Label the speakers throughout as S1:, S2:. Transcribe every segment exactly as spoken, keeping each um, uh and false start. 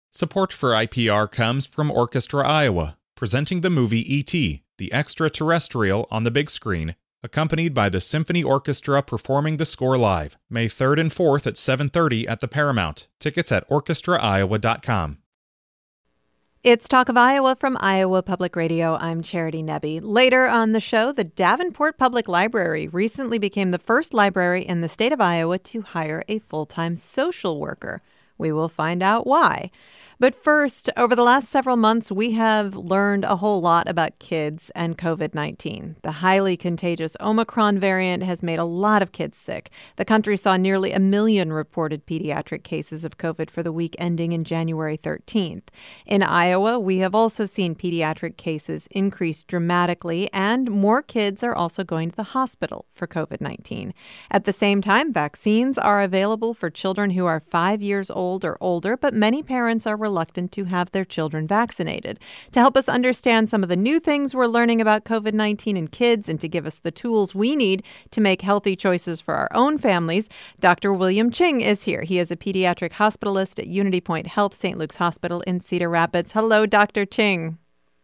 S1: Support for I P R comes from Orchestra Iowa, presenting the movie E T, the extraterrestrial on the big screen, accompanied by the Symphony Orchestra performing the score live, May third and fourth at seven thirty at the Paramount. Tickets at orchestra iowa dot com.
S2: It's Talk of Iowa from Iowa Public Radio. I'm Charity Nebbe. Later on the show, the Davenport Public Library recently became the first library in the state of Iowa to hire a full-time social worker. We will find out why. But first, over the last several months, we have learned a whole lot about kids and covid nineteen. The highly contagious Omicron variant has made a lot of kids sick. The country saw nearly a million reported pediatric cases of COVID for the week ending in January thirteenth. In Iowa, we have also seen pediatric cases increase dramatically, and more kids are also going to the hospital for covid nineteen. At the same time, vaccines are available for children who are five years old or older, but many parents are reluctant to have their children vaccinated. To help us understand some of the new things we're learning about covid nineteen in kids and to give us the tools we need to make healthy choices for our own families, Doctor William Ching is here. He is a pediatric hospitalist at Unity Point Health, Saint Luke's Hospital in Cedar Rapids. Hello, Doctor Ching.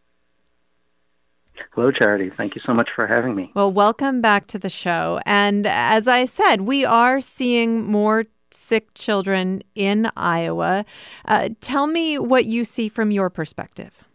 S3: Hello, Charity. Thank you so much for having me.
S2: Well, welcome back to the show. And as I said, we are seeing more sick children in Iowa. Uh, tell me what you see from your perspective.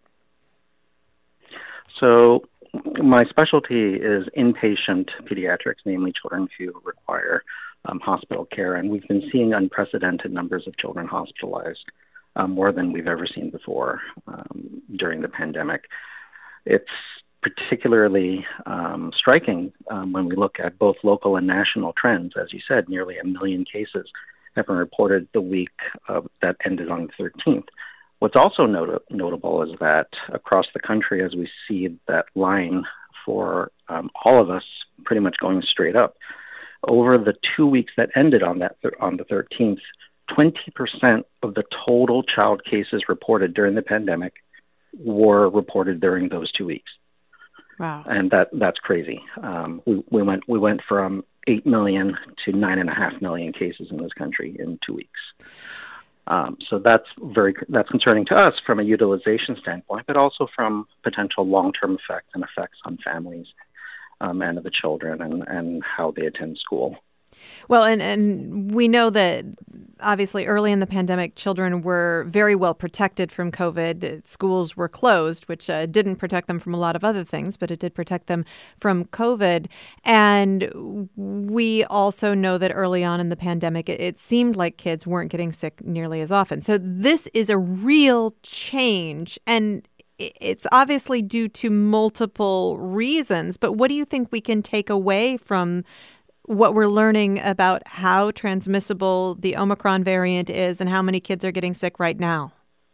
S3: So my specialty is inpatient pediatrics, namely children who require um, hospital care. And we've been seeing unprecedented numbers of children hospitalized, um, more than we've ever seen before um, during the pandemic. It's particularly um, striking um, when we look at both local and national trends. As you said, nearly a million cases have been reported the week uh, that ended on the thirteenth. What's also not- notable is that across the country, as we see that line for um, all of us pretty much going straight up, over the two weeks that ended on that th- on the thirteenth, twenty percent of the total child cases reported during the pandemic were reported during those two weeks.
S2: Wow.
S3: And that that's crazy. Um, we, we went we went from eight million to nine and a half million cases in this country in two weeks. Um, so that's very that's concerning to us from a utilization standpoint, but also from potential long-term effects and effects on families um, and the children and, and how they attend school.
S2: Well, and, and we know that obviously early in the pandemic, children were very well protected from COVID. Schools were closed, which uh, didn't protect them from a lot of other things, but it did protect them from COVID. And we also know that early on in the pandemic, it, it seemed like kids weren't getting sick nearly as often. So this is a real change. And it's obviously due to multiple reasons. But what do you think we can take away from what we're learning about how transmissible the Omicron variant is and how many kids are getting sick right now?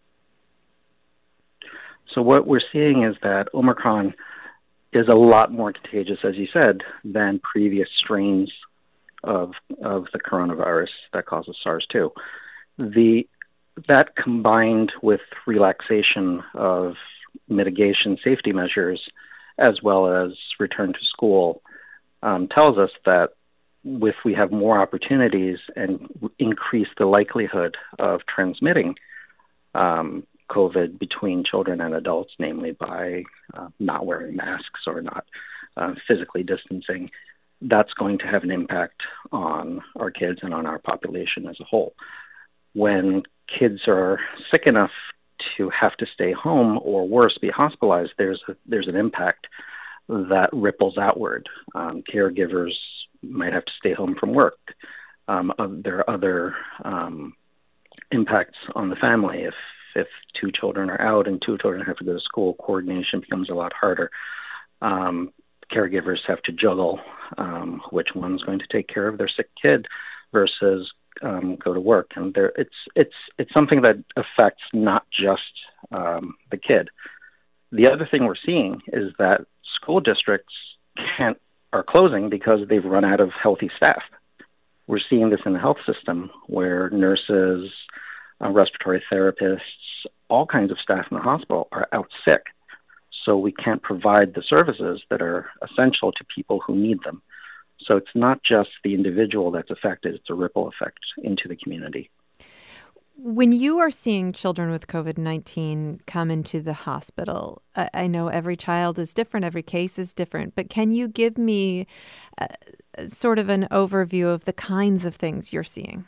S3: So what we're seeing is that Omicron is a lot more contagious, as you said, than previous strains of of the coronavirus that causes SARS two. The that combined with relaxation of mitigation safety measures, as well as return to school, um, tells us that if we have more opportunities and increase the likelihood of transmitting um, COVID between children and adults, namely by uh, not wearing masks or not uh, physically distancing, that's going to have an impact on our kids and on our population as a whole. When kids are sick enough to have to stay home or worse, be hospitalized, there's a, there's an impact that ripples outward. Um, caregivers might have to stay home from work. Um, uh, there are other um, impacts on the family. If if two children are out and two children have to go to school, coordination becomes a lot harder. Um, caregivers have to juggle um, which one's going to take care of their sick kid versus um, go to work. And there, it's it's it's something that affects not just um, the kid. The other thing we're seeing is that school districts can't are closing because they've run out of healthy staff. We're seeing this in the health system where nurses, uh, respiratory therapists, all kinds of staff in the hospital are out sick. So we can't provide the services that are essential to people who need them. So it's not just the individual that's affected, it's a ripple effect into the community.
S2: When you are seeing children with COVID nineteen come into the hospital, I, I know every child is different, every case is different, but can you give me uh, sort of an overview of the kinds of things you're seeing?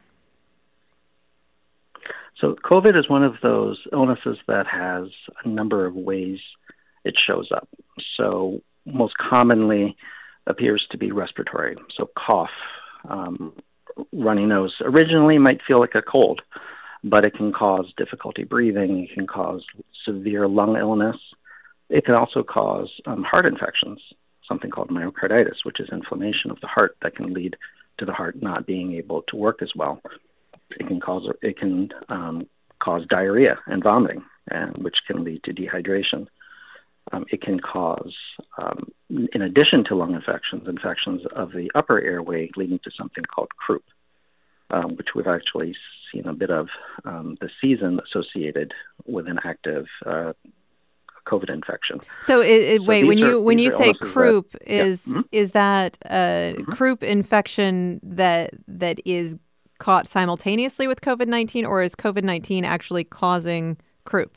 S3: So COVID is one of those illnesses that has a number of ways it shows up. So most commonly appears to be respiratory. So cough, um, runny nose. Originally might feel like a cold, but it can cause difficulty breathing. It can cause severe lung illness. It can also cause um, heart infections, something called myocarditis, which is inflammation of the heart that can lead to the heart not being able to work as well. It can cause it can um, cause diarrhea and vomiting, and which can lead to dehydration. Um, it can cause, um, in addition to lung infections, infections of the upper airway, leading to something called croup, um, which we've actually seen a bit of um, this season associated with an active uh, COVID infection.
S2: So, it, it,
S3: so
S2: wait, when
S3: are,
S2: you when you say croup,
S3: that,
S2: is
S3: yeah. mm-hmm.
S2: is that a
S3: mm-hmm.
S2: croup infection that that is caught simultaneously with COVID nineteen, or is COVID nineteen actually causing croup?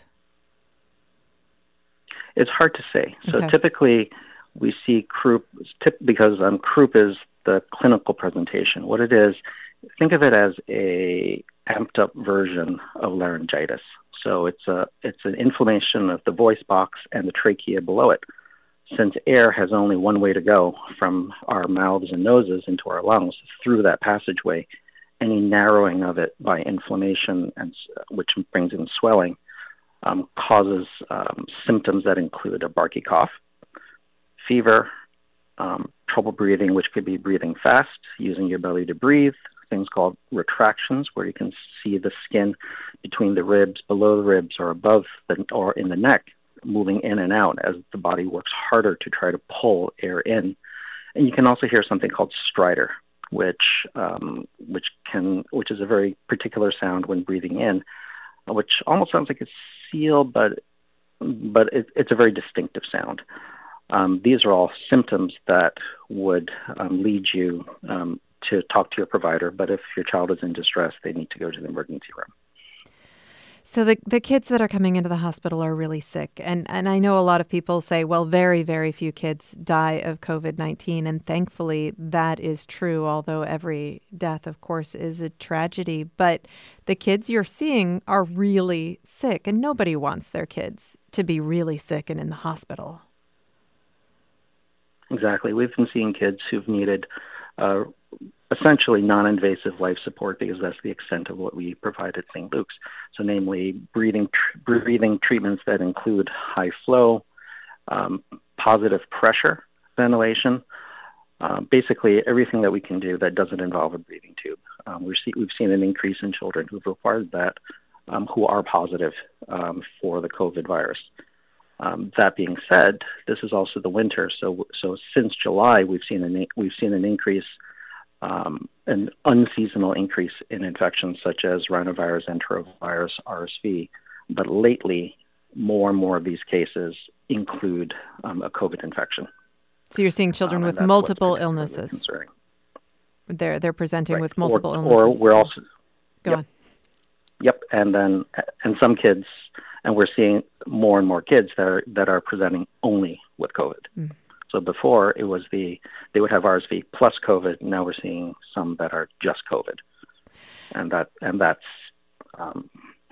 S3: It's hard to say. So
S2: okay.
S3: typically we see croup because um, croup is the clinical presentation. What it is, think of it as a amped up version of laryngitis. So it's a it's an inflammation of the voice box and the trachea below it. Since air has only one way to go from our mouths and noses into our lungs through that passageway, any narrowing of it by inflammation, and which brings in swelling, um, causes um, symptoms that include a barky cough, fever, um, trouble breathing, which could be breathing fast, using your belly to breathe, things called retractions, where you can see the skin between the ribs, below the ribs, or above the, or in the neck, moving in and out as the body works harder to try to pull air in. And you can also hear something called stridor, which um, which can which is a very particular sound when breathing in, which almost sounds like a seal, but but it, it's a very distinctive sound. Um, these are all symptoms that would um, lead you um, to talk to your provider. But if your child is in distress, they need to go to the emergency room.
S2: So the the kids that are coming into the hospital are really sick. And, and I know a lot of people say, well, very, very few kids die of COVID nineteen. And thankfully, that is true, although every death, of course, is a tragedy. But the kids you're seeing are really sick, and nobody wants their kids to be really sick and in the hospital.
S3: Exactly. We've been seeing kids who've needed uh, essentially non-invasive life support because that's the extent of what we provide at Saint Luke's. So namely breathing tr- breathing treatments that include high flow, um, positive pressure ventilation, um, basically everything that we can do that doesn't involve a breathing tube. Um, we're see- we've seen an increase in children who've required that, um, who are positive um, for the COVID virus. Um, that being said, this is also the winter. So so since July, we've seen an we've seen an increase, um, an unseasonal increase in infections such as rhinovirus, enterovirus, R S V. But lately, more and more of these cases include um, a COVID infection.
S2: So you're seeing children um, with multiple illnesses.
S3: Concerning.
S2: They're they're presenting
S3: right.
S2: with multiple
S3: or,
S2: illnesses.
S3: Or we're also
S2: go
S3: yep.
S2: on.
S3: Yep, and then and some kids. And we're seeing more and more kids that are that are presenting only with COVID. Mm. So before it was the they would have R S V plus COVID. Now we're seeing some that are just COVID, and that and that's um,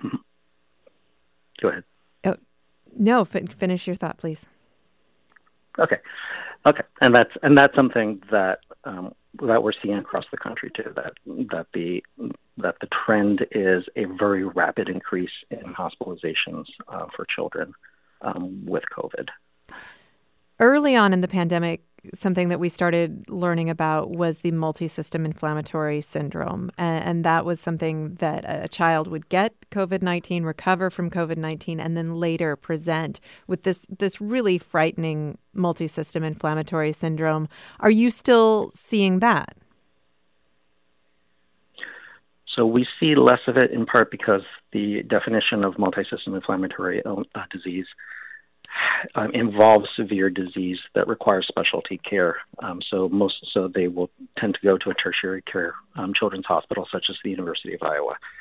S3: go ahead.
S2: Oh, no, f- finish your thought, please.
S3: Okay, okay, and that's and that's something that um, that we're seeing across the country too. That that the that the trend is a very rapid increase in hospitalizations uh, for children um, with COVID.
S2: Early on in the pandemic, something that we started learning about was the multisystem inflammatory syndrome. And, and that was something that a child would get COVID nineteen, recover from COVID nineteen, and then later present with this, this really frightening multisystem inflammatory syndrome. Are you still seeing that?
S3: So we see less of it in part because the definition of multisystem inflammatory uh, disease um, involves severe disease that requires specialty care. Um, so most, so they will tend to go to a tertiary care um, children's hospital, such as the University of Iowa.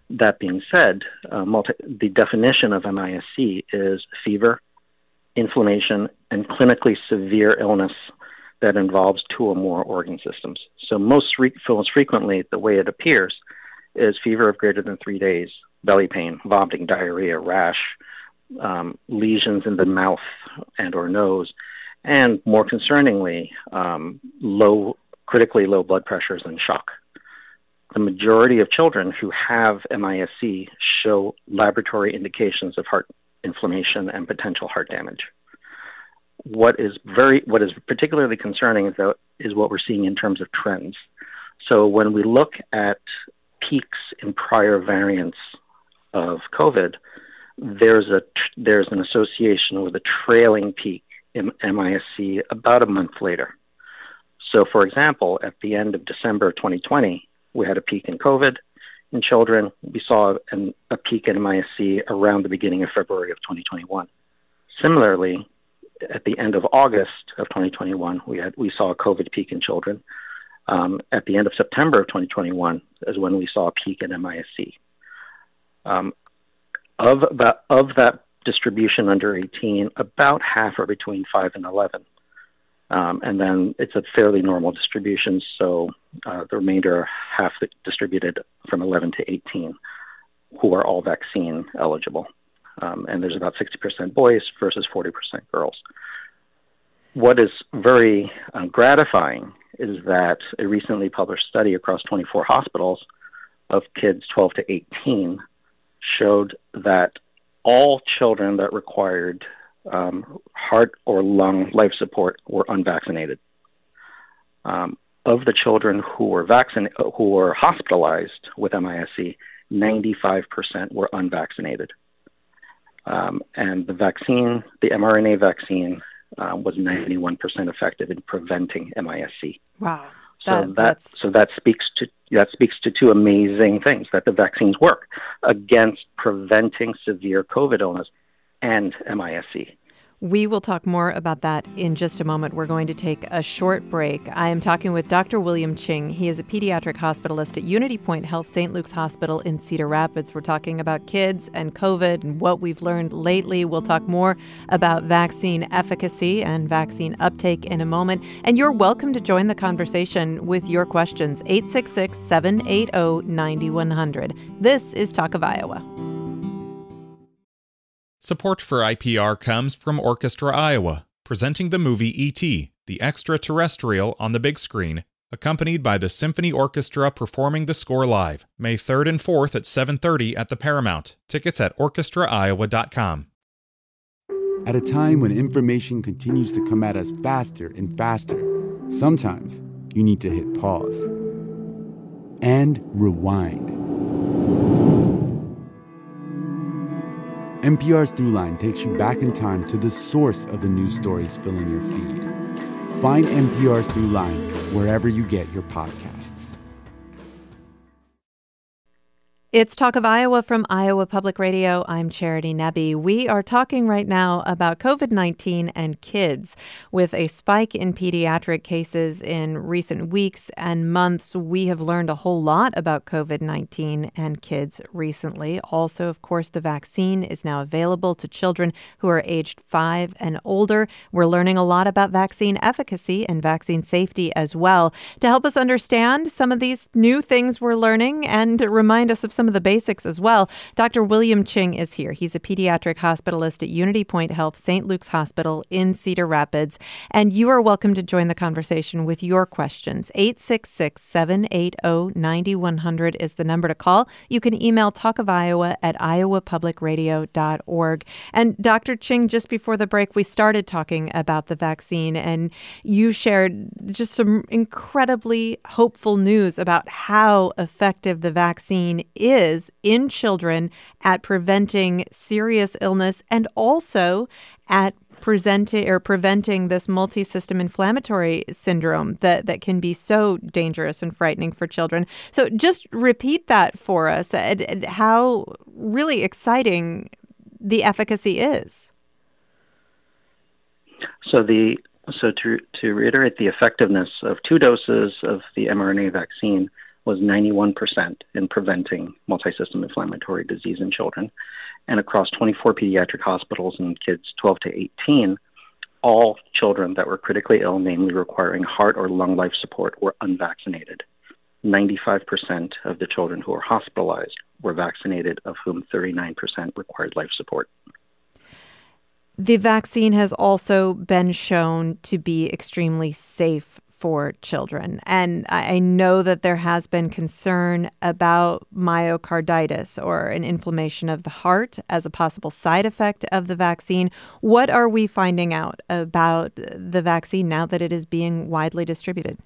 S3: That being said, uh, multi- the definition of M I S C is fever, inflammation, and clinically severe illness that involves two or more organ systems. So most, re- most frequently, the way it appears is fever of greater than three days, belly pain, vomiting, diarrhea, rash, um, lesions in the mouth and or nose, and more concerningly, um, low, critically low blood pressures and shock. The majority of children who have M I S C show laboratory indications of heart inflammation and potential heart damage. What is very, what is particularly concerning is, that, is what we're seeing in terms of trends. So when we look at peaks in prior variants of COVID, there's a there's an association with a trailing peak in M I S C about a month later. So, for example, at the end of December of twenty twenty, we had a peak in COVID in children. We saw an, a peak in M I S C around the beginning of February of twenty twenty-one. Similarly, at the end of August of twenty twenty-one, we had we saw a COVID peak in children. Um, at the end of September of twenty twenty-one is when we saw a peak in M I S C. Um, of that of that distribution under eighteen, about half are between five and eleven. Um, and then it's a fairly normal distribution, so uh, the remainder are half distributed from eleven to eighteen, who are all vaccine eligible. Um, and there's about sixty percent boys versus forty percent girls. What is very uh, gratifying is that a recently published study across twenty-four hospitals of kids twelve to eighteen showed that all children that required um, heart or lung life support were unvaccinated. Um, of the children who were vaccinated, who were hospitalized with M I S C, ninety-five percent were unvaccinated. Um, and the vaccine, the mRNA vaccine, uh, was ninety-one percent effective in preventing M I S C.
S2: Wow.
S3: So
S2: that,
S3: that
S2: that's...
S3: so that speaks to that speaks to two amazing things: that the vaccines work against preventing severe COVID illness and M I S C.
S2: We will talk more about that in just a moment. We're going to take a short break. I am talking with Doctor William Ching. He is a pediatric hospitalist at Unity Point Health Saint Luke's Hospital in Cedar Rapids. We're talking about kids and COVID and what we've learned lately. We'll talk more about vaccine efficacy and vaccine uptake in a moment. And you're welcome to join the conversation with your questions. eight six six, seven eight zero, nine one zero zero. This is Talk of Iowa.
S1: Support for I P R comes from Orchestra Iowa, presenting the movie E T, the extraterrestrial on the big screen, accompanied by the Symphony Orchestra performing the score live, May third and fourth at seven thirty at the Paramount. Tickets at orchestra iowa dot com.
S4: At a time when information continues to come at us faster and faster, sometimes you need to hit pause and rewind. N P R's Throughline takes you back in time to the source of the news stories filling your feed. Find N P R's Throughline wherever you get your podcasts.
S2: It's Talk of Iowa from Iowa Public Radio. I'm Charity Nebbe. We are talking right now about COVID nineteen and kids. With a spike in pediatric cases in recent weeks and months, we have learned a whole lot about COVID nineteen and kids recently. Also, of course, the vaccine is now available to children who are aged five and older. We're learning a lot about vaccine efficacy and vaccine safety as well. To help us understand some of these new things we're learning and to remind us of some of the basics as well, Doctor William Ching is here. He's a pediatric hospitalist at Unity Point Health Saint Luke's Hospital in Cedar Rapids. And you are welcome to join the conversation with your questions. eight six six, seven eight zero, nine one zero zero is the number to call. You can email talkofiowa at iowa public radio dot org. And Doctor Ching, just before the break, we started talking about the vaccine, and you shared just some incredibly hopeful news about how effective the vaccine is is in children at preventing serious illness and also at presenting or preventing this multi-system inflammatory syndrome that, that can be so dangerous and frightening for children. So just repeat that for us, and, and how really exciting the efficacy is.
S3: So the so to to reiterate the effectiveness of two doses of the mRNA vaccine was ninety-one percent in preventing multisystem inflammatory disease in children. And across twenty-four pediatric hospitals in kids twelve to eighteen, all children that were critically ill, namely requiring heart or lung life support, were unvaccinated. ninety-five percent of the children who were hospitalized were vaccinated, of whom thirty-nine percent required life support.
S2: The vaccine has also been shown to be extremely safe for children. And I know that there has been concern about myocarditis, or an inflammation of the heart, as a possible side effect of the vaccine. What are we finding out about the vaccine now that it is being widely distributed?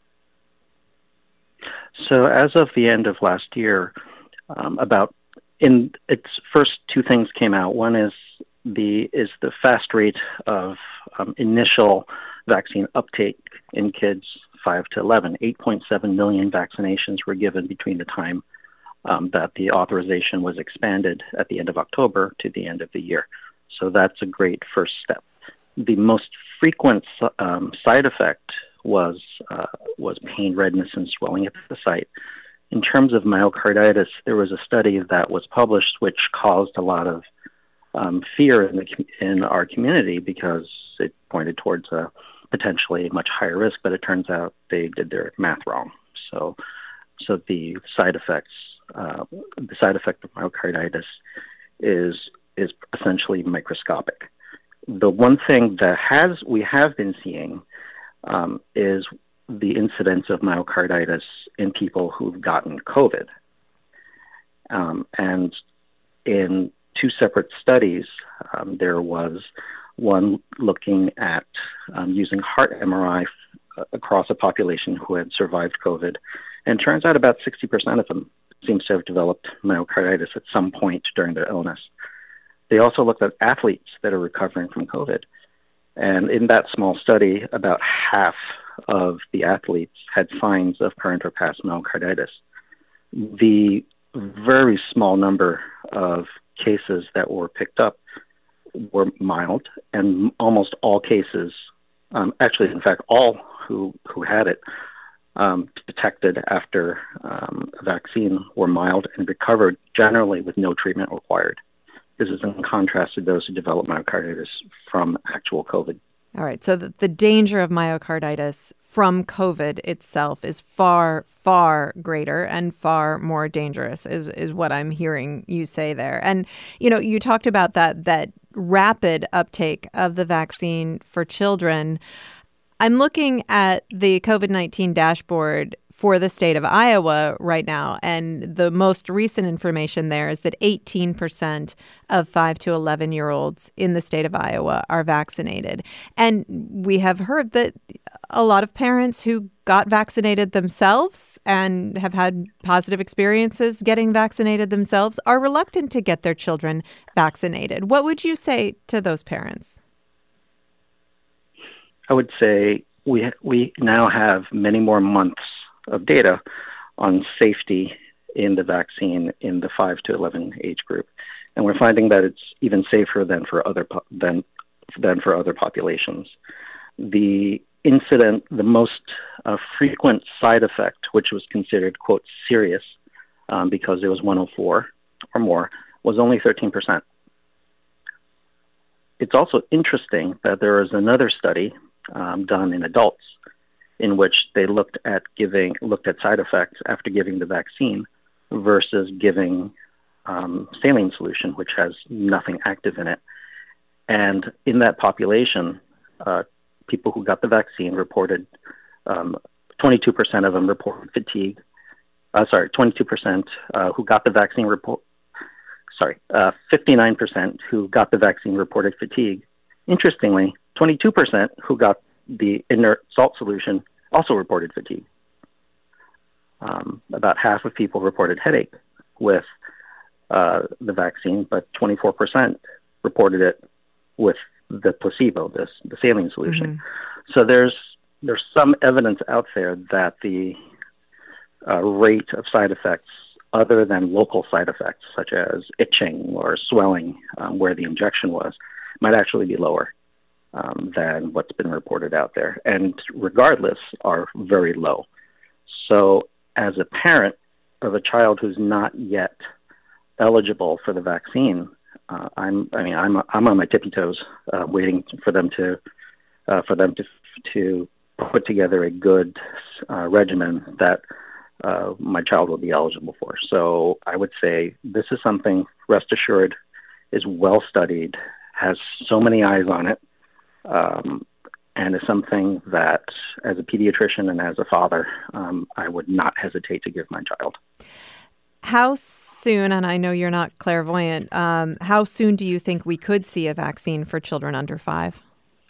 S3: So as of the end of last year, um, about in its first two things came out. One is the is the fast rate of um, initial vaccine uptake in kids five to eleven. eight point seven million vaccinations were given between the time um, that the authorization was expanded at the end of October to the end of the year. So that's a great first step. The most frequent um, side effect was uh, was pain, redness, and swelling at the site. In terms of myocarditis, there was a study that was published which caused a lot of um, fear in the in our community because it pointed towards a potentially much higher risk, but it turns out they did their math wrong. So, so the side effects, uh, the side effect of myocarditis is is essentially microscopic. The one thing that has we have been seeing um, is the incidence of myocarditis in people who've gotten COVID. Um, and in two separate studies, um, there was one looking at um, using heart M R I f- across a population who had survived COVID. And it turns out about sixty percent of them seems to have developed myocarditis at some point during their illness. They also looked at athletes that are recovering from COVID. And in that small study, about half of the athletes had signs of current or past myocarditis. The very small number of cases that were picked up were mild, and almost all cases, um, actually, in fact, all who, who had it um, detected after um, a vaccine were mild and recovered generally with no treatment required. This is in contrast to those who develop myocarditis from actual COVID.
S2: All right. So the, the danger of myocarditis from COVID itself is far, far greater and far more dangerous is, is what I'm hearing you say there. And, you know, you talked about that, that rapid uptake of the vaccine for children. I'm looking at the COVID nineteen dashboard for the state of Iowa right now, and the most recent information there is that eighteen percent of five to eleven-year-olds in the state of Iowa are vaccinated. And we have heard that a lot of parents who got vaccinated themselves and have had positive experiences getting vaccinated themselves are reluctant to get their children vaccinated. What would you say to those parents?
S3: I would say we we now have many more months of data on safety in the vaccine in the five to eleven age group, and we're finding that it's even safer than for other po- than than for other populations. The incident, the most uh, frequent side effect, which was considered quote serious um, because it was one oh four or more, was only thirteen percent. It's also interesting that there is another study um, done in adults in which they looked at giving looked at side effects after giving the vaccine versus giving um, saline solution, which has nothing active in it. And in that population, uh, people who got the vaccine reported um, twenty-two percent of them reported fatigue. Uh, sorry, twenty-two percent uh, who got the vaccine report. Sorry, uh, fifty-nine percent who got the vaccine reported fatigue. Interestingly, twenty-two percent who got the inert salt solution also reported fatigue. Um, about half of people reported headache with uh, the vaccine, but twenty-four percent reported it with the placebo, this the saline solution. Mm-hmm. So there's there's some evidence out there that the uh, rate of side effects other than local side effects, such as itching or swelling um, where the injection was, might actually be lower um, than what's been reported out there, and regardless are very low. So as a parent of a child who's not yet eligible for the vaccine, uh, I'm I mean I'm I'm on my tippy toes, uh, waiting for them to uh, for them to to put together a good uh, regimen that uh, my child will be eligible for. So I would say this is something, rest assured, is well studied, has so many eyes on it, um, and is something that, as a pediatrician and as a father, um, I would not hesitate to give my child.
S2: How soon, and I know you're not clairvoyant, um, how soon do you think we could see a vaccine for children under five?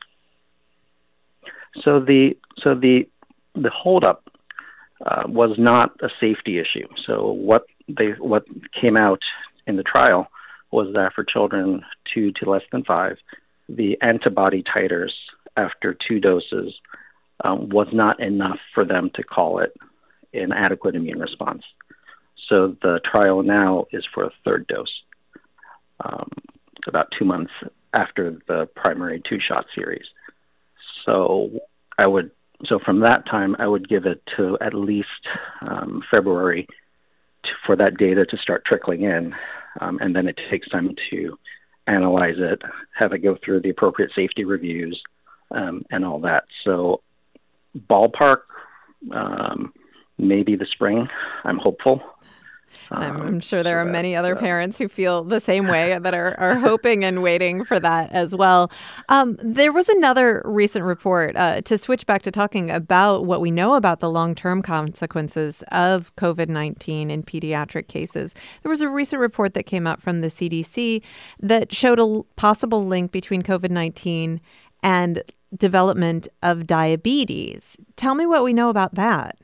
S3: So the so the the holdup uh, was not a safety issue. So what they what came out in the trial was that for children two to less than five, the antibody titers after two doses um, was not enough for them to call it an adequate immune response. So the trial now is for a third dose, um, about two months after the primary two-shot series. So I would, so from that time, I would give it to at least um, February to, for that data to start trickling in, um, and then it takes time to analyze it, have it go through the appropriate safety reviews, um, and all that. So ballpark, um, maybe the spring. I'm hopeful.
S2: I'm, I'm sure there
S3: so
S2: are
S3: that,
S2: many other
S3: uh,
S2: parents who feel the same way that are, are hoping and waiting for that as well. Um, there was another recent report, uh, to switch back to talking about what we know about the long-term consequences of COVID nineteen in pediatric cases. There was a recent report that came out from the C D C that showed a possible link between COVID nineteen and development of diabetes. Tell me what we know about that.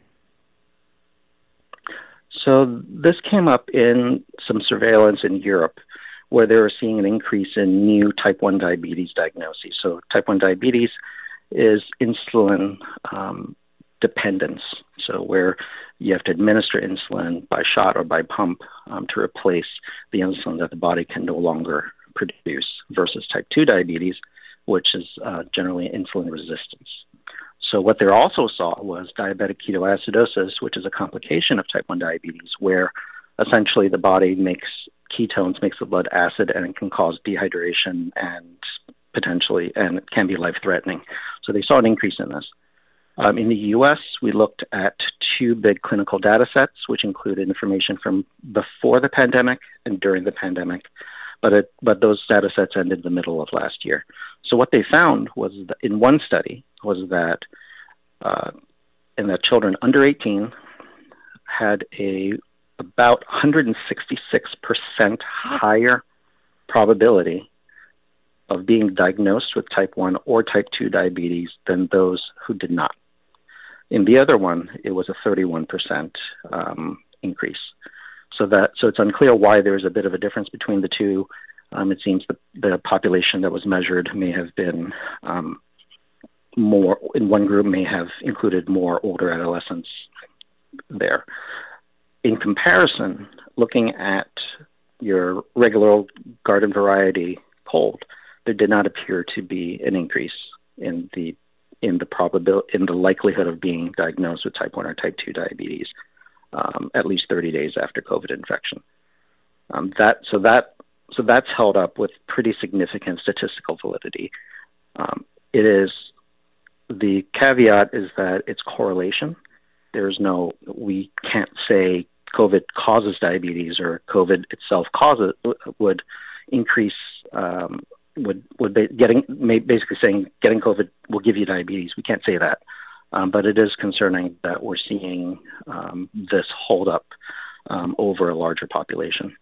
S3: So this came up in some surveillance in Europe where they were seeing an increase in new type one diabetes diagnoses. So type one diabetes is insulin um, dependence, so where you have to administer insulin by shot or by pump um, to replace the insulin that the body can no longer produce, versus type two diabetes, which is uh, generally insulin resistance. So what they also saw was diabetic ketoacidosis, which is a complication of type one diabetes, where essentially the body makes ketones, makes the blood acid, and it can cause dehydration and potentially, and it can be life-threatening. So they saw an increase in this. Um, in the U S, we looked at two big clinical data sets, which included information from before the pandemic and during the pandemic, but it, but those data sets ended the middle of last year. So what they found was that in one study was that uh, in that children under eighteen had a about one hundred sixty-six percent higher probability of being diagnosed with type one or type two diabetes than those who did not. In the other one, it was a thirty-one percent um, increase. So that so it's unclear why there's a bit of a difference between the two. Um, it seems the, the population that was measured may have been um, more, in one group may have included more older adolescents there. In comparison, looking at your regular old garden variety cold, there did not appear to be an increase in the in the probability in the likelihood of being diagnosed with type one or type two diabetes, um, at least thirty days after COVID infection. Um, that so that so that's held up with pretty significant statistical validity. Um, it is the caveat is that it's correlation. There's no we can't say COVID causes diabetes or COVID itself causes would increase. Um, would would be getting basically saying getting COVID will give you diabetes. We can't say that, um, but it is concerning that we're seeing um, this hold up um, over a larger population.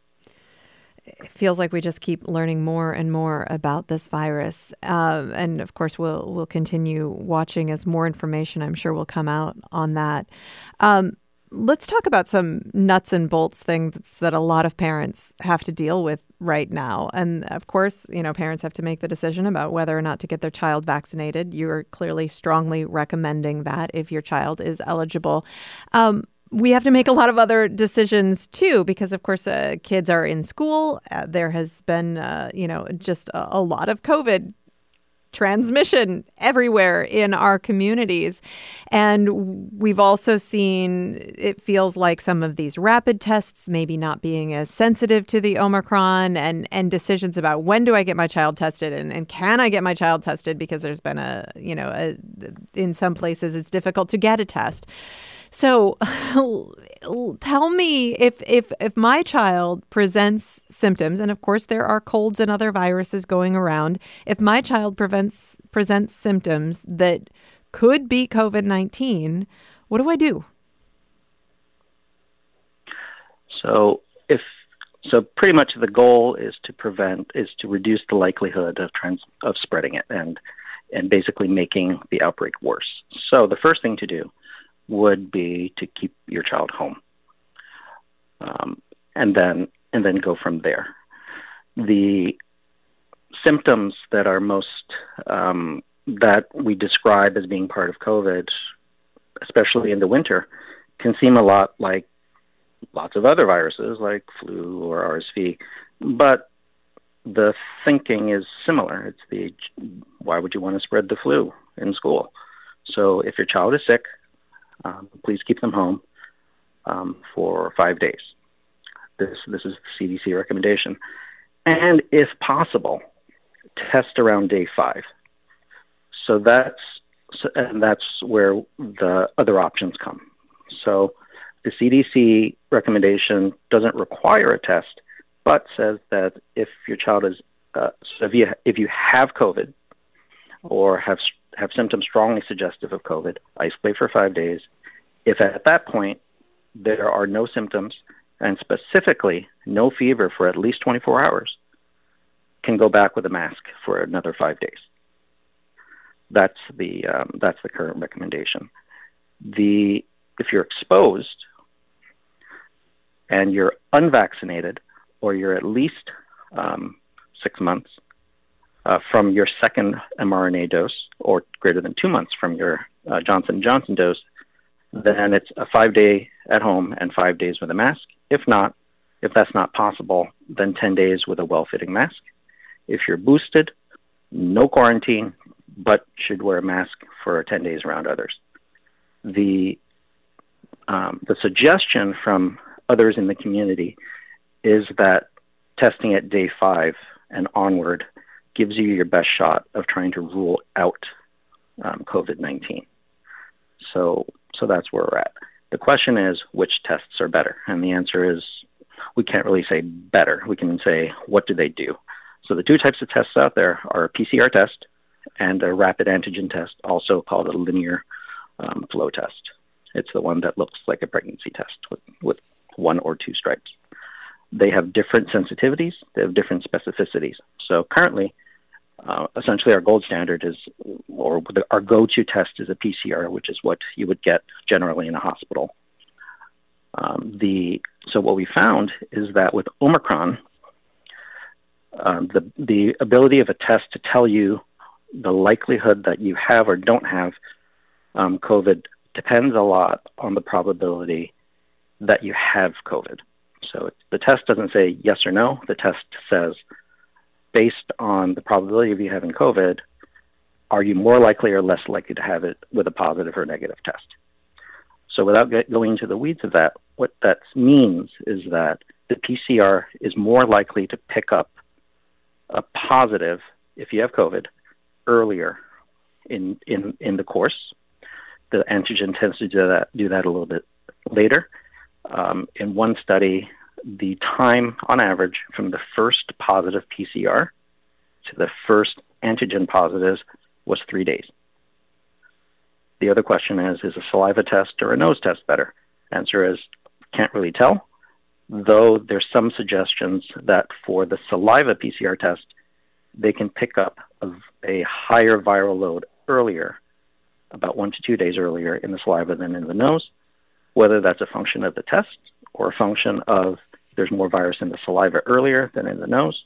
S2: It feels like we just keep learning more and more about this virus, uh, and of course we'll we'll continue watching as more information, I'm sure, will come out on that. Um, Let's talk about some nuts and bolts things that a lot of parents have to deal with right now. And of course, you know, parents have to make the decision about whether or not to get their child vaccinated. You're clearly strongly recommending that if your child is eligible. Um, we have to make a lot of other decisions, too, because, of course, uh, kids are in school. Uh, there has been, uh, you know, just a, a lot of COVID transmission everywhere in our communities. And we've also seen, it feels like some of these rapid tests maybe not being as sensitive to the Omicron, and, and decisions about when do I get my child tested, and, and can I get my child tested, because there's been a, you know, a, in some places it's difficult to get a test. So tell me, if, if if my child presents symptoms, and of course there are colds and other viruses going around, if my child prevents, presents symptoms that could be COVID nineteen, what do I do?
S3: So if so pretty much the goal is to prevent, is to reduce the likelihood of trans, of spreading it and and basically making the outbreak worse. So the first thing to do would be to keep your child home, um, and then and then go from there. The symptoms that are most um, that we describe as being part of COVID, especially in the winter, can seem a lot like lots of other viruses like flu or R S V, but the thinking is similar. It's the, why would you want to spread the flu in school? So if your child is sick, Um, please keep them home um, for five days. This this is the C D C recommendation. And if possible, test around day five. So that's so, and that's where the other options come. So the C D C recommendation doesn't require a test, but says that if your child is uh, so if you if you have COVID or have have symptoms strongly suggestive of COVID, isolate for five days. If at that point there are no symptoms, and specifically no fever for at least twenty-four hours, can go back with a mask for another five days. That's the um, that's the current recommendation. The if you're exposed and you're unvaccinated, or you're at least um, six months uh, from your second mRNA dose, or greater than two months from your uh, Johnson and Johnson dose, then it's a five day at home and five days with a mask. If not, if that's not possible, then ten days with a well-fitting mask. If you're boosted, no quarantine, but should wear a mask for ten days around others. The um, the suggestion from others in the community is that testing at day five and onward gives you your best shot of trying to rule out um, COVID nineteen. So, so that's where we're at. The question is, which tests are better? And the answer is, we can't really say better. We can say, what do they do? So the two types of tests out there are a P C R test and a rapid antigen test, also called a linear um, flow test. It's the one that looks like a pregnancy test with, with one or two stripes. They have different sensitivities. They have different specificities. So currently, uh, essentially our gold standard is, or the, our go-to test is a P C R, which is what you would get generally in a hospital. Um, the so what we found is that with Omicron, um, the the ability of a test to tell you the likelihood that you have or don't have um, COVID depends a lot on the probability that you have COVID. So it, the test doesn't say yes or no. The test says, based on the probability of you having COVID, are you more likely or less likely to have it with a positive or negative test? So without get, going into the weeds of that, what that means is that the P C R is more likely to pick up a positive if you have COVID earlier in in, in the course. The antigen tends to do that, do that a little bit later. Um, in one study, the time on average from the first positive P C R to the first antigen positives was three days. The other question is, is a saliva test or a nose test better? Answer is, can't really tell, though there's some suggestions that for the saliva P C R test, they can pick up a, a higher viral load earlier, about one to two days earlier in the saliva than in the nose. Whether that's a function of the test or a function of there's more virus in the saliva earlier than in the nose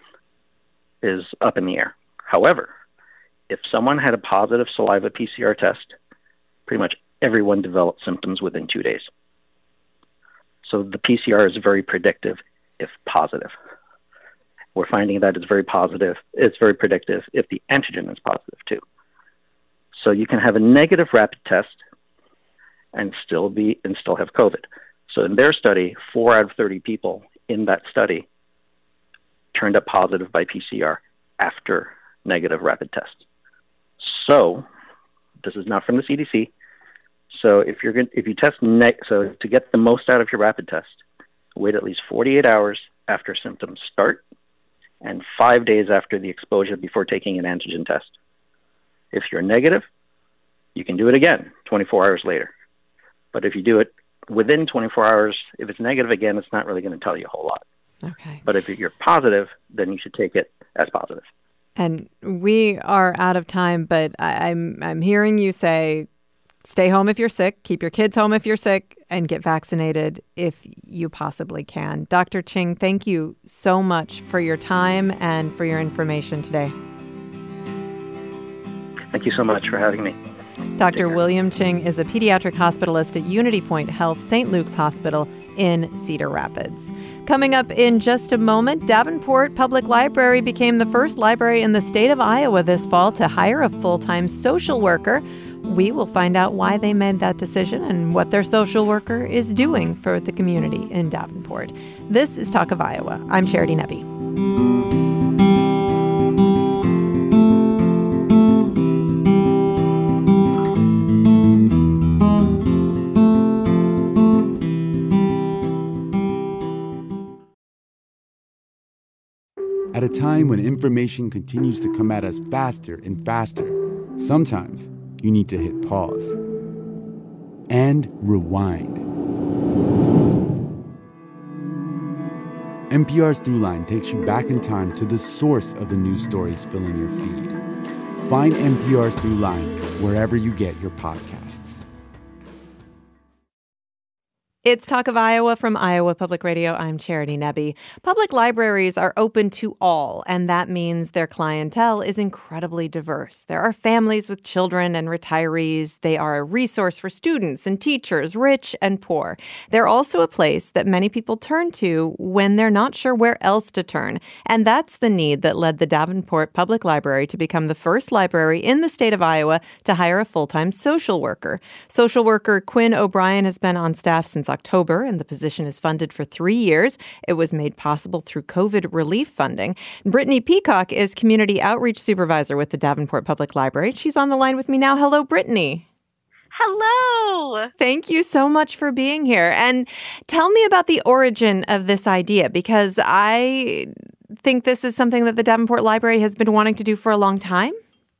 S3: is up in the air. However, if someone had a positive saliva P C R test, pretty much everyone developed symptoms within two days. So the P C R is very predictive if positive. we're finding that it's very positive, it's very predictive if the antigen is positive too. So you can have a negative rapid test and still be and still have COVID. So in their study, four out of thirty people in that study turned up positive by P C R after negative rapid test. So this is not from the C D C. So if you're going, if you test ne- so to get the most out of your rapid test, wait at least forty-eight hours after symptoms start and five days after the exposure before taking an antigen test. If you're negative, you can do it again twenty-four hours later. But if you do it within twenty-four hours, if it's negative again, it's not really going to tell you a whole lot.
S2: Okay.
S3: But if you're positive, then you should take it as positive.
S2: And we are out of time, but I, I'm I'm hearing you say, stay home if you're sick, keep your kids home if you're sick, and get vaccinated if you possibly can. Doctor Ching, thank you so much for your time and for your information today.
S3: Thank you so much for having me.
S2: Doctor William Ching is a pediatric hospitalist at Unity Point Health Saint Luke's Hospital in Cedar Rapids. Coming up in just a moment, Davenport Public Library became the first library in the state of Iowa this fall to hire a full-time social worker. We will find out why they made that decision and what their social worker is doing for the community in Davenport. This is Talk of Iowa. I'm Charity Nebbe.
S4: At a time when information continues to come at us faster and faster, sometimes you need to hit pause and rewind. N P R's Throughline takes you back in time to the source of the news stories filling your feed. Find N P R's Throughline wherever you get your podcasts.
S2: It's Talk of Iowa from Iowa Public Radio. I'm Charity Nebbe. Public libraries are open to all, and that means their clientele is incredibly diverse. There are families with children and retirees. They are a resource for students and teachers, rich and poor. They're also a place that many people turn to when they're not sure where else to turn. And that's the need that led the Davenport Public Library to become the first library in the state of Iowa to hire a full-time social worker. Social worker Quinn O'Brien has been on staff since October, and the position is funded for three years. It was made possible through COVID relief funding. Brittany Peacock is Community Outreach Supervisor with the Davenport Public Library. She's on the line with me now. Hello, Brittany.
S5: Hello.
S2: Thank you so much for being here. And tell me about the origin of this idea, because I think this is something that the Davenport Library has been wanting to do for a long time.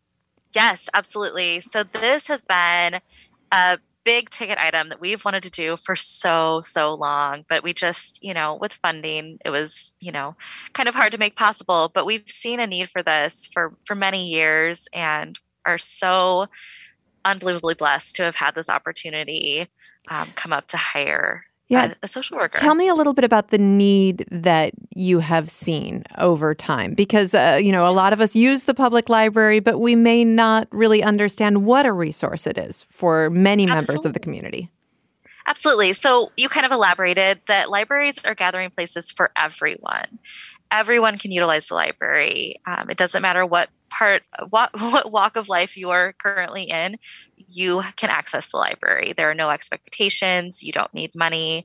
S5: Yes, absolutely. So this has been a big ticket item that we've wanted to do for so, so long, but we just, you know, with funding, it was, you know, kind of hard to make possible, but we've seen a need for this for, for many years and are so unbelievably blessed to have had this opportunity um, come up to hire
S2: Yeah.
S5: a, a social worker.
S2: Tell me a little bit about the need that you have seen over time, because, uh, you know, a lot of us use the public library, but we may not really understand what a resource it is for many members
S5: Absolutely.
S2: of the community.
S5: Absolutely. So you kind of elaborated that libraries are gathering places for everyone. Everyone can utilize the library. Um, it doesn't matter what part, what, what walk of life you are currently in, you can access the library. There are no expectations. You don't need money.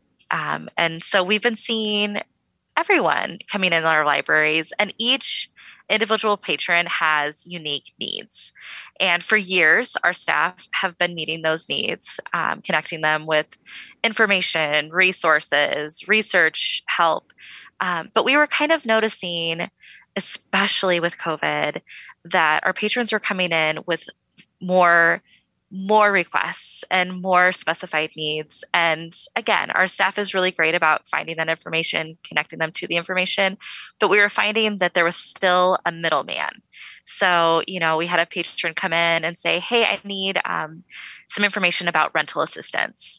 S5: Um, and so we've been seeing everyone coming in our libraries, and each individual patron has unique needs. And for years, our staff have been meeting those needs, um, connecting them with information, resources, research help. Um, but we were kind of noticing, especially with COVID, that our patrons were coming in with more more requests and more specified needs. And again, our staff is really great about finding that information, connecting them to the information, but we were finding that there was still a middleman. So, you know, we had a patron come in and say, hey, I need um, some information about rental assistance.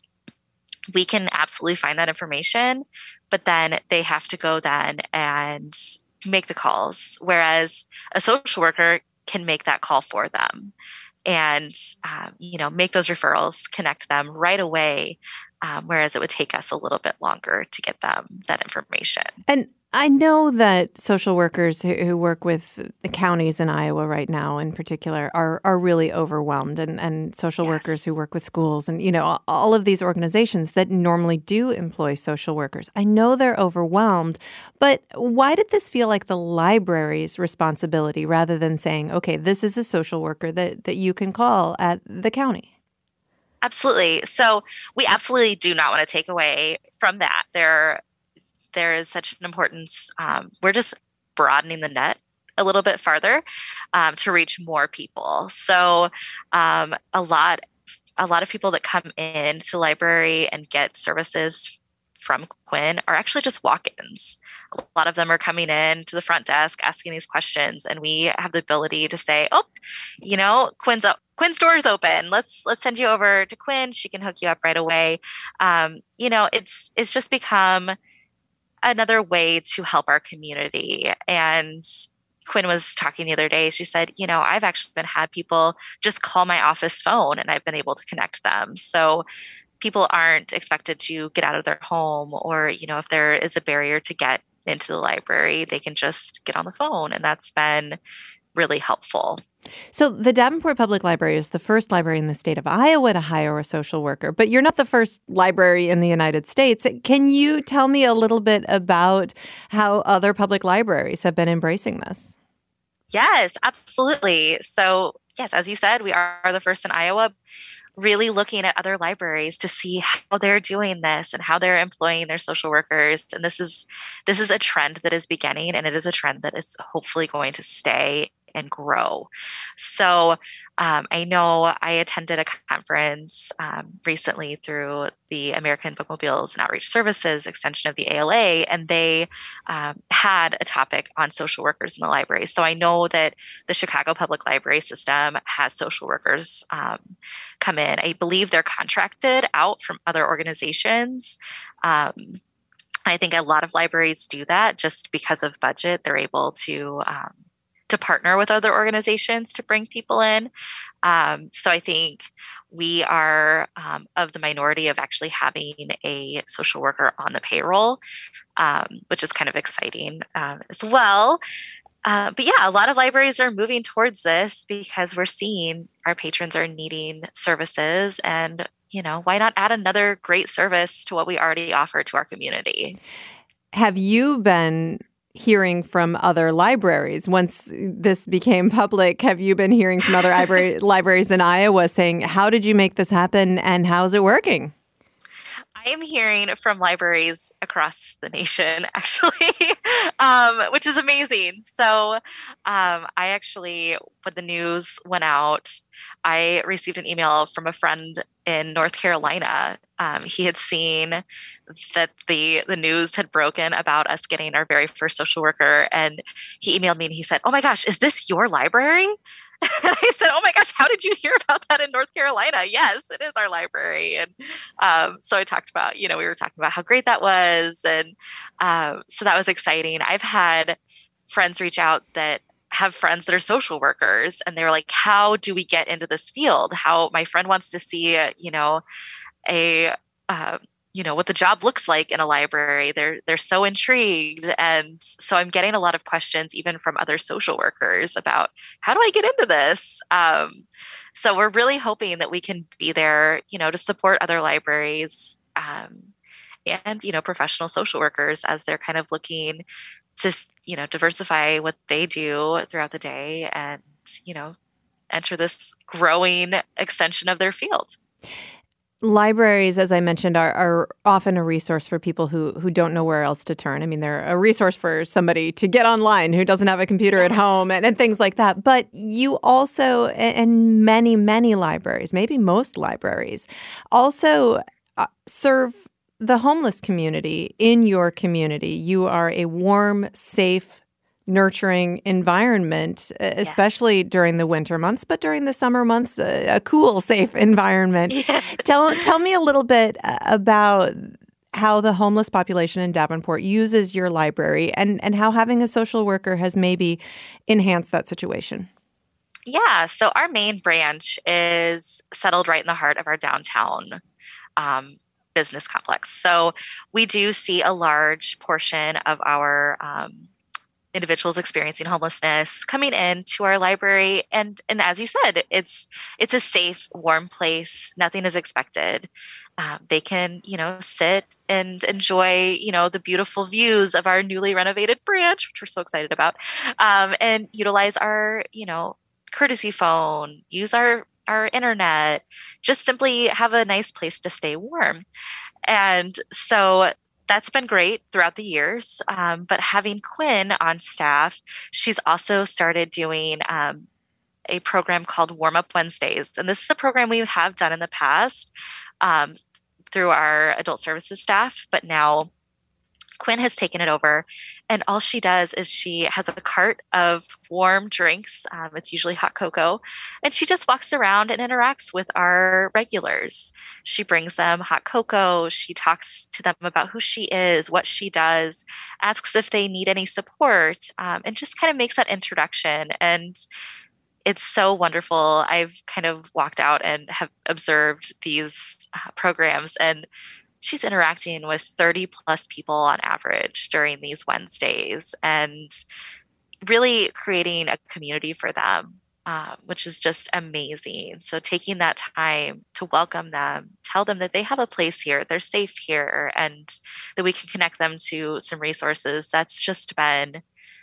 S5: We can absolutely find that information, but then they have to go then and make the calls, whereas a social worker can make that call for them. And, um, you know, make those referrals, connect them right away, um, whereas it would take us a little bit longer to get them that information.
S2: And I know that social workers who, who work with the counties in Iowa right now in particular are are really overwhelmed, and, and social
S5: Yes.
S2: workers who work with schools and, you know, all of these organizations that normally do employ social workers. I know they're overwhelmed, but why did this feel like the library's responsibility rather than saying, okay, this is a social worker that, that you can call at the county?
S5: Absolutely. So we absolutely do not want to take away from that. There there is such an importance. Um, we're just broadening the net a little bit farther um, to reach more people. So um, a lot, a lot of people that come in to the library and get services from Quinn are actually just walk-ins. A lot of them are coming in to the front desk asking these questions, and we have the ability to say, "Oh, you know, Quinn's up. Quinn's door is open. Let's let's send you over to Quinn. She can hook you up right away." Um, you know, it's it's just become another way to help our community. And Quinn was talking the other day. She said, you know, I've actually been had people just call my office phone and I've been able to connect them. So people aren't expected to get out of their home, or, you know, if there is a barrier to get into the library, they can just get on the phone. And that's been really helpful.
S2: So the Davenport Public Library is the first library in the state of Iowa to hire a social worker, but you're not the first library in the United States. Can you tell me a little bit about how other public libraries have been embracing this?
S5: Yes, absolutely. So, yes, as you said, we are the first in Iowa, really looking at other libraries to see how they're doing this and how they're employing their social workers. And this is this is a trend that is beginning, and it is a trend that is hopefully going to stay and grow. So um, I know I attended a conference um, recently through the American Bookmobiles and Outreach Services extension of the A L A, and they um, had a topic on social workers in the library. So I know that the Chicago Public Library System has social workers um, come in. I believe they're contracted out from other organizations. Um, I think a lot of libraries do that just because of budget. They're able to um, to partner with other organizations to bring people in. Um, so I think we are um, of the minority of actually having a social worker on the payroll, um, which is kind of exciting um, as well. Uh, but yeah, a lot of libraries are moving towards this because we're seeing our patrons are needing services, and, you know, why not add another great service to what we already offer to our community?
S2: Have you been hearing from other libraries once this became public? Have you been hearing from other library, libraries in Iowa saying, how did you make this happen and how's it working?
S5: I am hearing from libraries across the nation, actually, um, which is amazing. So um, I actually, when the news went out, I received an email from a friend in North Carolina. Um, he had seen that the the news had broken about us getting our very first social worker, and he emailed me and he said, "Oh my gosh, is this your library?" And I said, "Oh my gosh, how did you hear about that in North Carolina?" Yes, it is our library. And um, so I talked about, you know, we were talking about how great that was. And um, so that was exciting. I've had friends reach out that have friends that are social workers, and they were like, how do we get into this field? How my friend wants to see, you know, a, uh, you know, what the job looks like in a library. They're, they're so intrigued. And so I'm getting a lot of questions, even from other social workers, about how do I get into this? Um, so we're really hoping that we can be there, you know, to support other libraries um, and, you know, professional social workers as they're kind of looking to, you know, diversify what they do throughout the day and, you know, enter this growing extension of their field.
S2: Libraries, as I mentioned, are, are often a resource for people who, who don't know where else to turn. I mean, they're a resource for somebody to get online who doesn't have a computer yes. at home and, and things like that. But you also, and many, many libraries, maybe most libraries, also uh, serve the homeless community in your community. You are a warm, safe, nurturing environment, especially yes. during the winter months, but during the summer months, a, a cool, safe environment. Yes. Tell tell me a little bit about how the homeless population in Davenport uses your library and, and how having a social worker has maybe enhanced that situation.
S5: Yeah, so our main branch is settled right in the heart of our downtown um, business complex. So we do see a large portion of our um, individuals experiencing homelessness coming into our library. And and as you said, it's it's a safe, warm place. Nothing is expected. Um, they can, you know, sit and enjoy, you know, the beautiful views of our newly renovated branch, which we're so excited about, um, and utilize our, you know, courtesy phone, use our our internet, just simply have a nice place to stay warm. And so that's been great throughout the years. Um, but having Quinn on staff, she's also started doing um, a program called Warm Up Wednesdays. And this is a program we have done in the past um, through our adult services staff, but now Quinn has taken it over, and all she does is she has a cart of warm drinks. Um, it's usually hot cocoa, and she just walks around and interacts with our regulars. She brings them hot cocoa. She talks to them about who she is, what she does, asks if they need any support, um, and just kind of makes that introduction. And it's so wonderful. I've kind of walked out and have observed these uh, programs, and she's interacting with thirty plus people on average during these Wednesdays and really creating a community for them, um, which is just amazing. So taking that time to welcome them, tell them that they have a place here, they're safe here, and that we can connect them to some resources. That's just been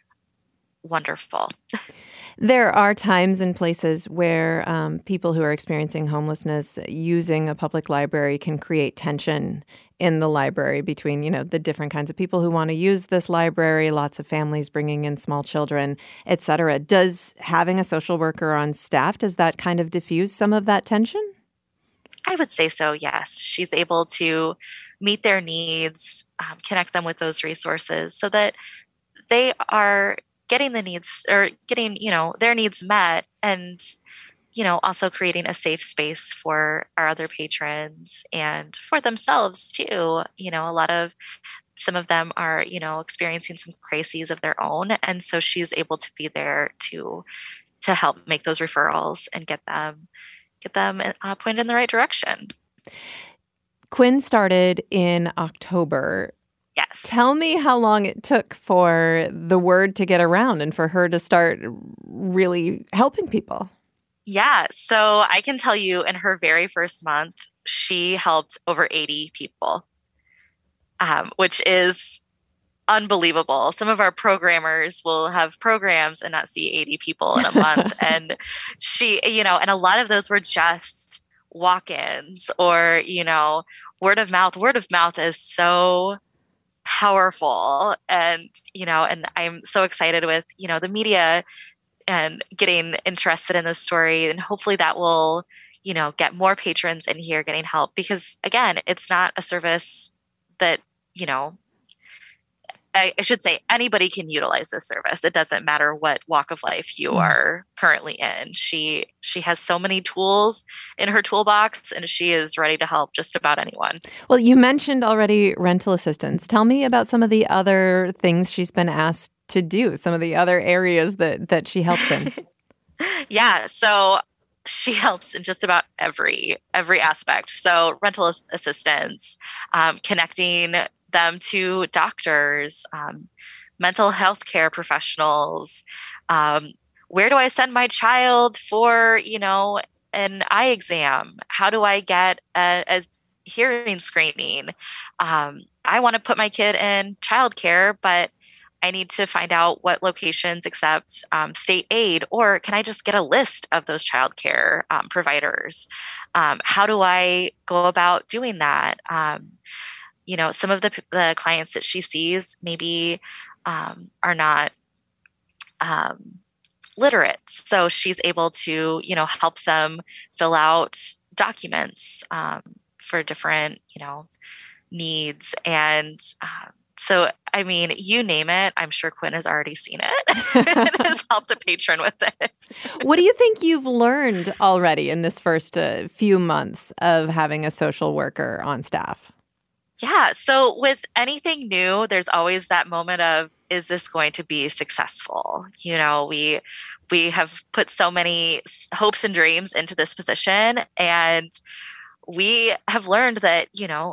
S5: wonderful.
S2: There are times and places where um, people who are experiencing homelessness using a public library can create tension in the library between, you know, the different kinds of people who want to use this library, lots of families bringing in small children, et cetera. Does having a social worker on staff, does that kind of diffuse some of that tension?
S5: I would say so, yes. She's able to meet their needs, um, connect them with those resources so that they are getting the needs or getting, you know, their needs met, and, you know, also creating a safe space for our other patrons and for themselves too. You know, a lot of, some of them are, you know, experiencing some crises of their own. And so she's able to be there to, to help make those referrals and get them, get them uh, pointed in the right direction.
S2: Quinn started in October.
S5: Yes.
S2: Tell me how long it took for the word to get around and for her to start really helping people.
S5: Yeah. So I can tell you in her very first month, she helped over eighty people, um, which is unbelievable. Some of our programmers will have programs and not see eighty people in a month. And she, you know, and a lot of those were just walk-ins or, you know, word of mouth. Word of mouth is so powerful. And, you know, and I'm so excited with, you know, the media and getting interested in this story. And hopefully that will, you know, get more patrons in here getting help, because again, it's not a service that, you know, I, I should say anybody can utilize this service. It doesn't matter what walk of life you are currently in. She she has so many tools in her toolbox, and she is ready to help just about anyone.
S2: Well, you mentioned already rental assistance. Tell me about some of the other things she's been asked to do, some of the other areas that, that she helps in.
S5: Yeah, so she helps in just about every every aspect. So rental assistance, um, connecting them to doctors, um, mental health care professionals. Um, where do I send my child for, you know, an eye exam? How do I get a, a hearing screening? Um, I want to put my kid in childcare, but I need to find out what locations accept um, state aid, or can I just get a list of those childcare um, providers? Um, how do I go about doing that? Um, you know, some of the, the clients that she sees maybe um, are not um, literate. So she's able to, you know, help them fill out documents um, for different, you know, needs. And um, so, I mean, you name it, I'm sure Quinn has already seen it and has helped a patron with it.
S2: What do you think you've learned already in this first uh, few months of having a social worker on staff?
S5: Yeah. So with anything new, there's always that moment of, is this going to be successful? You know, we we have put so many hopes and dreams into this position, and we have learned that, you know,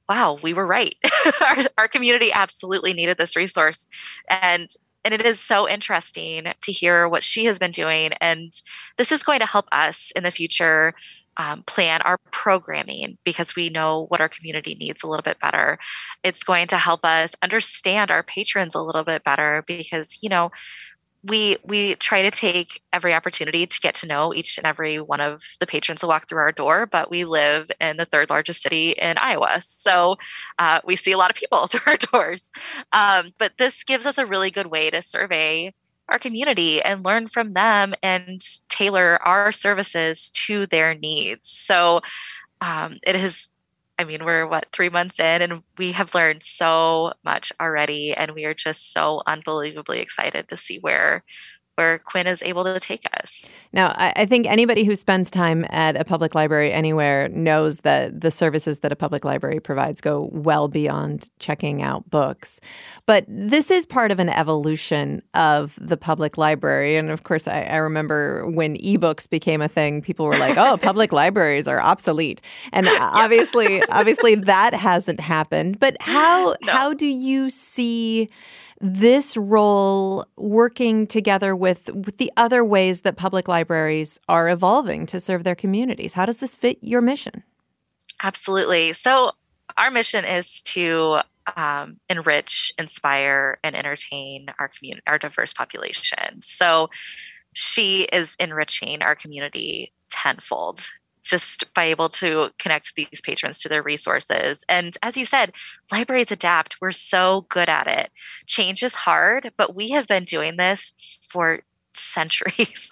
S5: wow, we were right. our, our community absolutely needed this resource. And and it is so interesting to hear what she has been doing. And this is going to help us in the future um, plan our programming because we know what our community needs a little bit better. It's going to help us understand our patrons a little bit better because, you know, we we try to take every opportunity to get to know each and every one of the patrons that walk through our door, but we live in the third largest city in Iowa. So uh, we see a lot of people through our doors. Um, but this gives us a really good way to survey our community and learn from them and tailor our services to their needs. So um, it has I mean, we're what, three months in, and we have learned so much already. And we are just so unbelievably excited to see where where Quinn is able to take us.
S2: Now, I, I think anybody who spends time at a public library anywhere knows that the services that a public library provides go well beyond checking out books. But this is part of an evolution of the public library. And of course, I, I remember when ebooks became a thing, people were like, oh, public libraries are obsolete. And yeah. obviously, obviously that hasn't happened. But how no. how do you see this role working together with, with the other ways that public libraries are evolving to serve their communities? How does this fit your mission?
S5: Absolutely. So our mission is to um, enrich, inspire, and entertain our community, our diverse population. So she is enriching our community tenfold, just by able to connect these patrons to their resources. And as you said, libraries adapt. We're so good at it. Change is hard, but we have been doing this for centuries.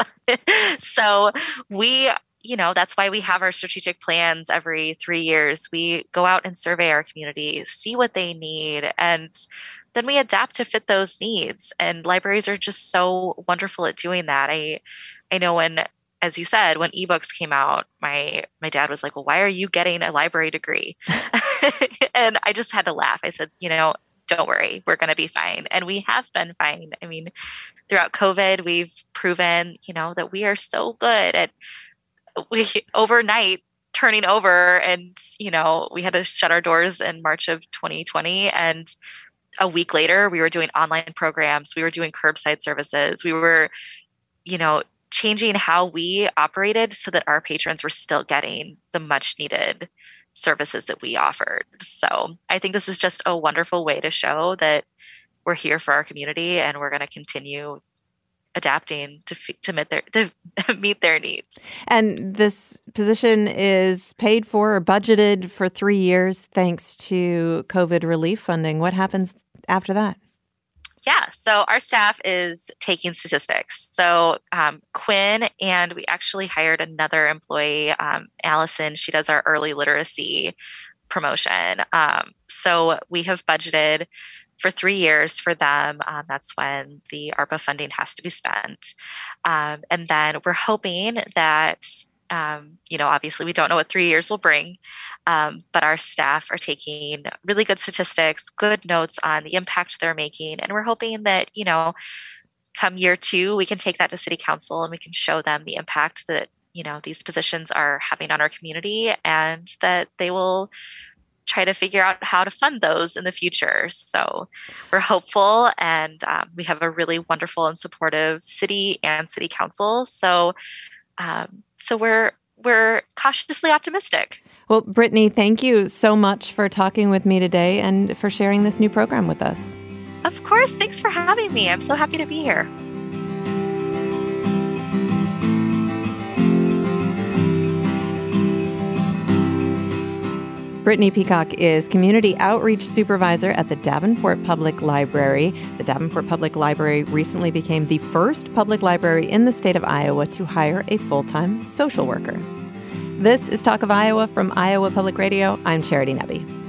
S5: So we, you know, that's why we have our strategic plans every three years. We go out and survey our community, see what they need, and then we adapt to fit those needs. And libraries are just so wonderful at doing that. I, I know when as you said, when ebooks came out, my my dad was like, well, why are you getting a library degree? And I just had to laugh. I said, you know, don't worry, we're going to be fine. And we have been fine. I mean, throughout COVID, we've proven, you know, that we are so good at we overnight turning over. And, you know, we had to shut our doors in March of twenty twenty. And a week later, we were doing online programs. We were doing curbside services. We were, you know, changing how we operated so that our patrons were still getting the much needed services that we offered. So I think this is just a wonderful way to show that we're here for our community and we're going to continue adapting to to meet their to meet their needs.
S2: And this position is paid for or budgeted for three years thanks to COVID relief funding. What happens after that?
S5: Yeah, so our staff is taking statistics. So um, Quinn and we actually hired another employee, um, Allison. She does our early literacy promotion. Um, so we have budgeted for three years for them. Um, that's when the ARPA funding has to be spent. Um, and then we're hoping that Um, you know, obviously we don't know what three years will bring, um, but our staff are taking really good statistics, good notes on the impact they're making. And we're hoping that, you know, come year two, we can take that to city council and we can show them the impact that, you know, these positions are having on our community and that they will try to figure out how to fund those in the future. So we're hopeful and um, we have a really wonderful and supportive city and city council. So Um, so we're we're cautiously optimistic.
S2: Well, Brittany, thank you so much for talking with me today and for sharing this new program with us.
S5: Of course. Thanks for having me. I'm so happy to be here.
S2: Brittany Peacock is Community Outreach Supervisor at the Davenport Public Library. The Davenport Public Library recently became the first public library in the state of Iowa to hire a full-time social worker. This is Talk of Iowa from Iowa Public Radio. I'm Charity Nebbe.